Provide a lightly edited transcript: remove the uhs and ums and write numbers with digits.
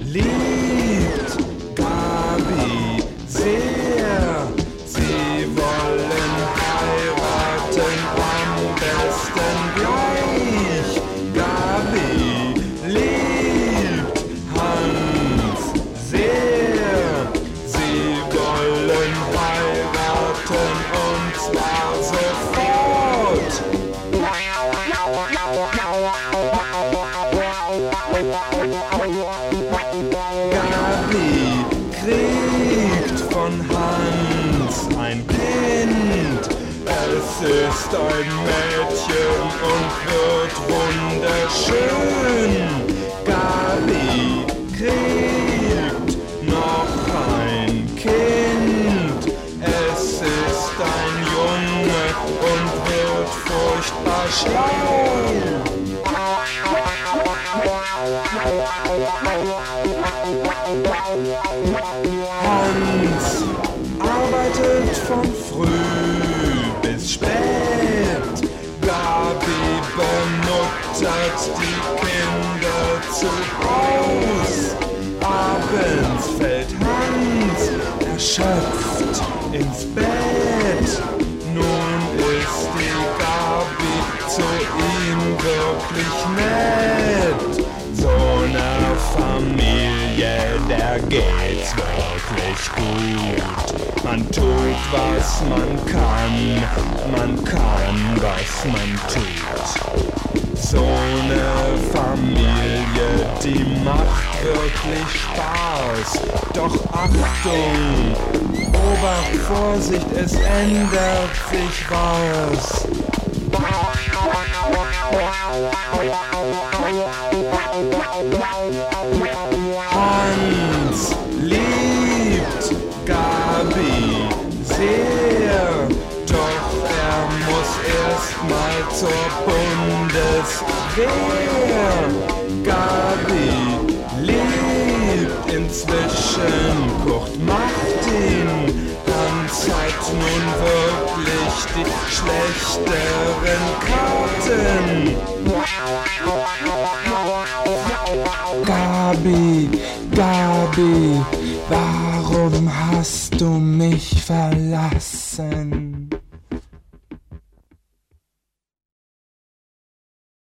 liebt Gabi sehr. Sie wollen heiraten, am besten gleich. Gabi liebt Hans sehr. Sie wollen heiraten und zwar sofort. Gabi kriegt von Hans ein Kind. Es ist ein Mädchen und wird wunderschön. Gabi kriegt noch ein Kind. Es ist ein Junge und wird furchtbar schlau. Hans arbeitet von früh bis spät. Gabi bemuttert die Kinder zu Haus. Abends fällt Hans erschöpft ins Bett. Nun ist die Gabi zu ihm wirklich nett. So einer Familie, der geht's wirklich gut. Man tut, was man kann, was man tut. So eine Familie, die macht wirklich Spaß. Doch Achtung, Obacht, Vorsicht, es ändert sich was. Hans liebt Gabi sehr, doch er muss erst mal zur Bundeswehr. Gabi liebt inzwischen Kurt Martin. Hans hat nun wirklich die schlechteren Karten. Gabi, warum hast du mich verlassen?